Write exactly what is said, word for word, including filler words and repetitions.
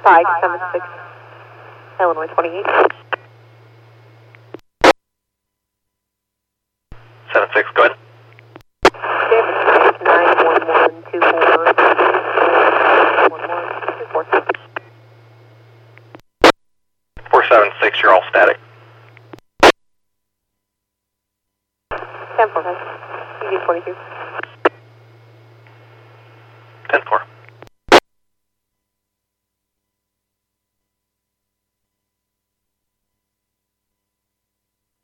five seven six, Illinois twenty-eight. seven six, go ahead. David, nine one one two four, one one two four. four seven six, you're all static. ten four, E D twenty-two. ten four.